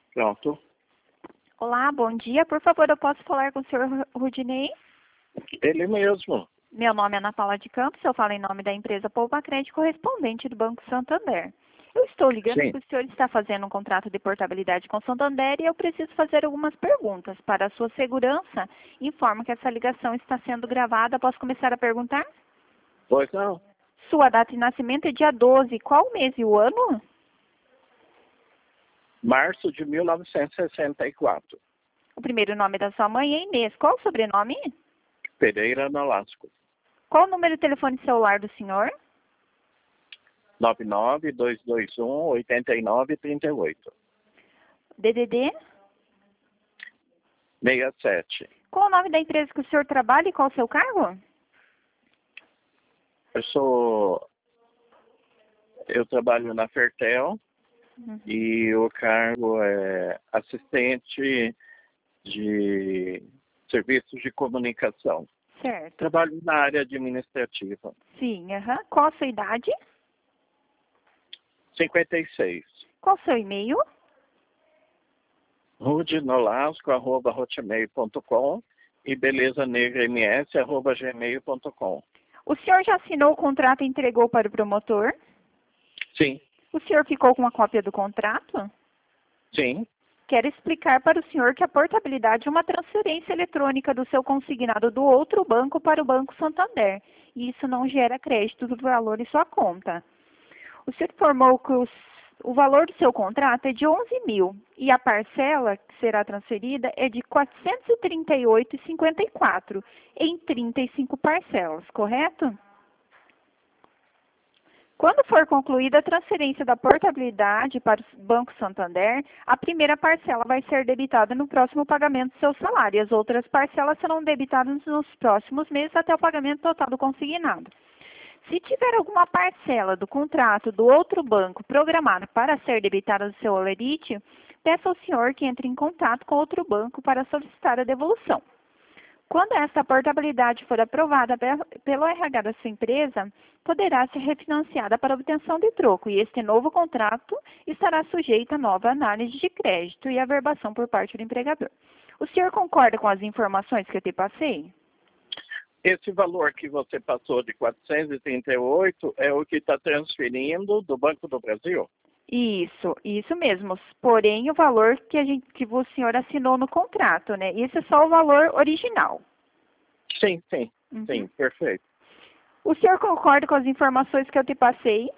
Pronto. Olá, bom dia. Por favor, eu posso falar com o senhor Rudinei? Ele mesmo. Meu nome é Ana Paula de Campos, eu falo em nome da empresa Poupa Crédito, correspondente do Banco Santander. Eu estou ligando Sim. porque o senhor está fazendo um contrato de portabilidade com o Santander e eu preciso fazer algumas perguntas. Para a sua segurança, informo que essa ligação está sendo gravada. Posso começar a perguntar? Pois não. Sua data de nascimento é dia 12. Qual o mês e o ano? Março de 1964. O primeiro nome da sua mãe é Inês. Qual o sobrenome? Pereira Nolasco. Qual o número de telefone celular do senhor? 99221-8938. DDD? 67. Qual o nome da empresa que o senhor trabalha e qual o seu cargo? Eu trabalho na Fertel e o cargo é assistente de serviços de comunicação. Certo. Trabalho na área administrativa. Sim, aham. Qual a sua idade? 56. Qual o seu e-mail? rudinolasco@hotmail.com e belezanegrams@gmail.com. O senhor já assinou o contrato e entregou para o promotor? Sim, O senhor ficou com uma cópia do contrato? sim, Quero explicar para o senhor que a portabilidade é uma transferência eletrônica do seu consignado do outro banco para o Banco Santander. E isso não gera crédito do valor em sua conta. O senhor informou que o valor do seu contrato é de 11 mil e a parcela que será transferida é de R$ 438,54 em 35 parcelas, correto? Quando for concluída a transferência da portabilidade para o Banco Santander, a primeira parcela vai ser debitada no próximo pagamento do seu salário e as outras parcelas serão debitadas nos próximos meses até o pagamento total do consignado. Se tiver alguma parcela do contrato do outro banco programada para ser debitada do seu holerite, peça ao senhor que entre em contato com outro banco para solicitar a devolução. Quando essa portabilidade for aprovada pelo RH da sua empresa, poderá ser refinanciada para obtenção de troco e este novo contrato estará sujeito a nova análise de crédito e averbação por parte do empregador. O senhor concorda com as informações que eu te passei? esse valor que você passou de 438 é o que está transferindo do Banco do Brasil? Isso mesmo. Porém, o valor que o senhor assinou no contrato, né? Esse é só o valor original. Sim, sim, Uhum. sim, perfeito. O senhor concorda com as informações que eu te passei?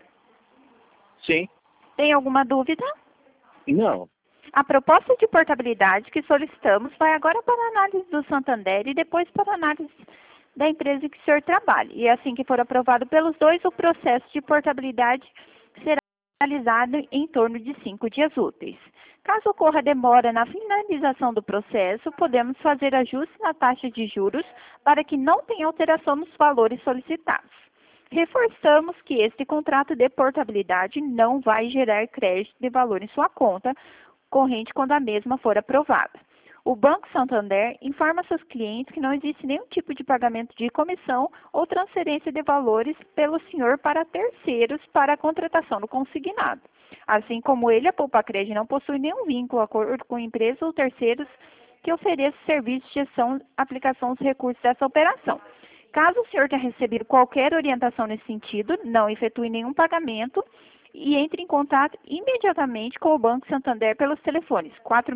Sim, Tem alguma dúvida? não, A proposta de portabilidade que solicitamos vai agora para a análise do Santander e depois para a análise da empresa que o senhor trabalha. E assim que for aprovado pelos dois, o processo de portabilidade será realizado em torno de 5 dias úteis. Caso ocorra demora na finalização do processo, podemos fazer ajustes na taxa de juros para que não tenha alteração nos valores solicitados. Reforçamos que este contrato de portabilidade não vai gerar crédito de valor em sua conta corrente quando a mesma for aprovada. O Banco Santander informa seus clientes que não existe nenhum tipo de pagamento de comissão ou transferência de valores pelo senhor para terceiros para a contratação do consignado. Assim como ele, a Poupa Crédito não possui nenhum vínculo, acordo com empresas ou terceiros que ofereçam serviços de gestão, aplicação dos recursos dessa operação. Caso o senhor tenha recebido qualquer orientação nesse sentido, não efetue nenhum pagamento e entre em contato imediatamente com o Banco Santander pelos telefones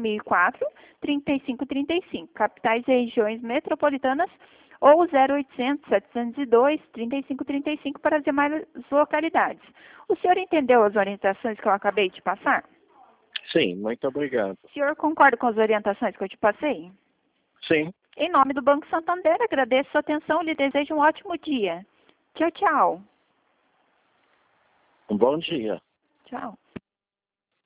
4004-3535, capitais e regiões metropolitanas, ou 0800-702-3535 para as demais localidades. O senhor entendeu as orientações que eu acabei de passar? sim, muito obrigado. O senhor concorda com as orientações que eu te passei? Sim, Em nome do Banco Santander, agradeço sua atenção e lhe desejo um ótimo dia. Tchau, tchau. um bom dia. Tchau.